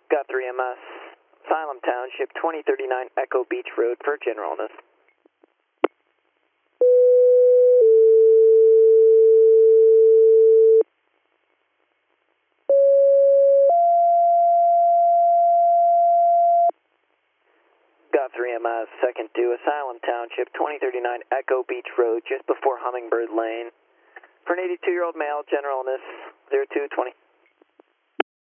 Got 3MS, Asylum Township, 2039 Echo Beach Road for general illness. Got 3MS, second to Asylum Township, 2039 Echo Beach Road, just before Hummingbird Lane. For an 82-year-old male, general illness, 0220.